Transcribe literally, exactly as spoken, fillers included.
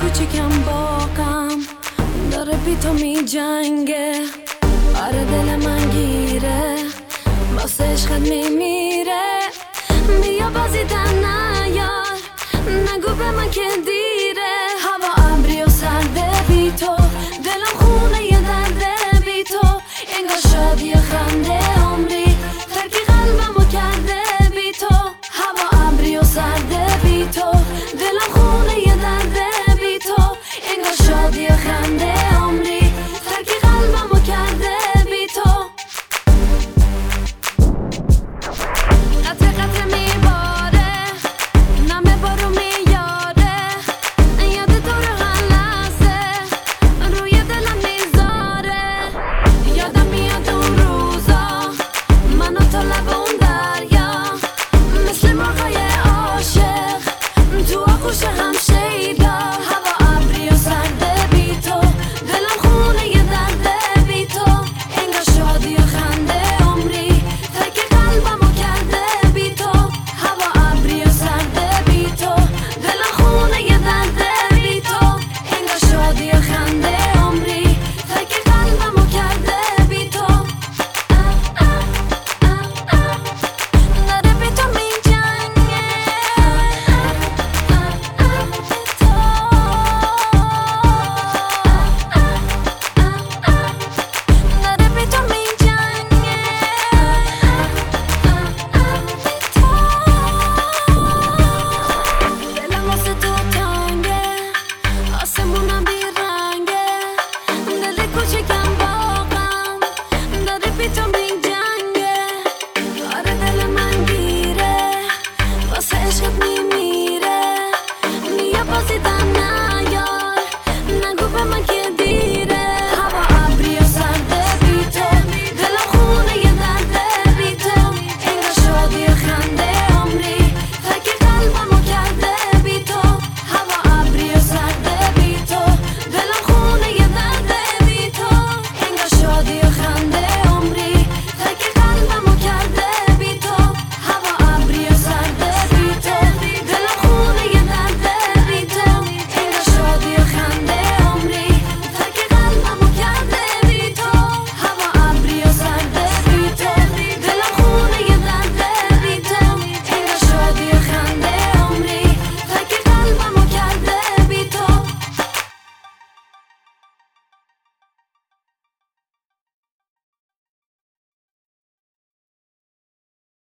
کوچیکم باقم داره بی تو می جنگه. آره دل من گیره واسه عشقت می میره. بیا بازی در نیار نگو به من که دیره. هوا ابری و سرده بی تو دلم خونه یه درده بی تو. انگار شادی و خنده عمری ترکی قلبمو کرده بی تو. هوا ابری و سرده بی تو دلم خونه یه درده بی تو. انگار شادی و خنده عمری ترکی قلبمو کرده بی تو. قطع قطع میباره نمه بارو میاره. یاد تو رو هر لحظه روی دلم میذاره. یادم میاد اون روزا من و تو لب اون دریا مثل مرغای عاشق تو آغوش